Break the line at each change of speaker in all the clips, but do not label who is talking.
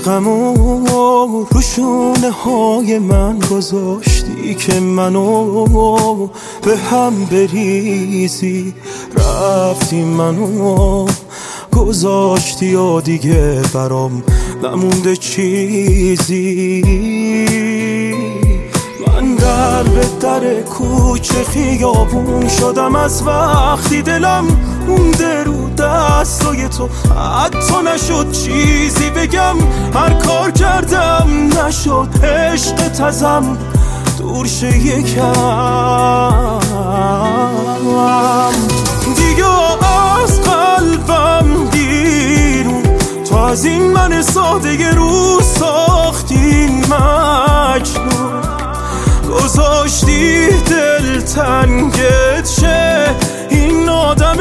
غمو رو شونه های من گذاشتی که منو به هم بریزی، رفتی منو گذاشتی و دیگه برام نمونده چیزی. من در به در کوچه خیابون شدم از وقتی دلم مونده رو دستای تو، حتی نشد چیزی بگم، هر کار کردم نشد عشقت ازم دور شه یکم. دیگه از قلبم بیرون، تو از این من ساده رو ساختین مجنون، گذاشتی دل تنگت شه این آدم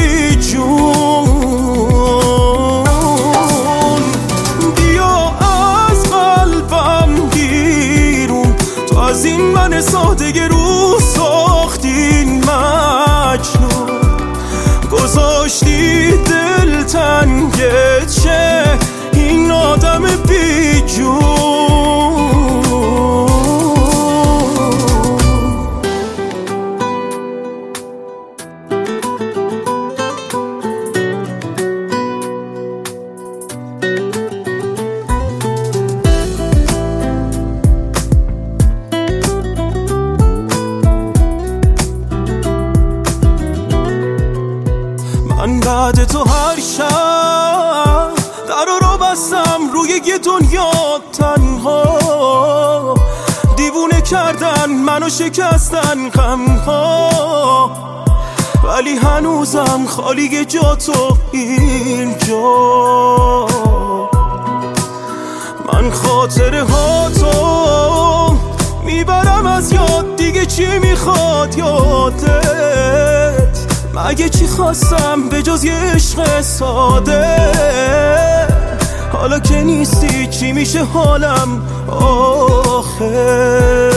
بیجون. بیا از قلبم بیرون، تو از این من ساده رو ساختین مجنون، گذاشتی دل تنگت شه این آدم بیجون. من بعد تو هر شب در رو بستم روی یه دنیا تنها، دیوونه کردن منو شکستن غمها، ولی هنوزم خالی جا تو اینجا. من خاطره ها تو میبرم از یاد، دیگه چی میخواد یادت، مگه چی خواستم به جز یه عشق ساده. حالا که نیستی چی میشه حالم آخه.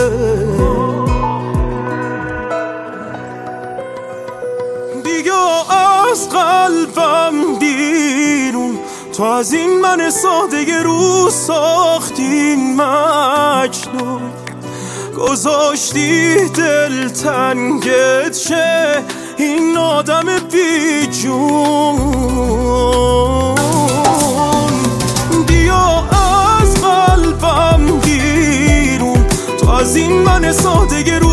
دیگه از قلبم بیرون، تو از این من ساده رو ساختین مجنون، گذاشتی دل تنگت شه این آدم بیجون. بیا از قلبم بیرون، تو از این من ساده رو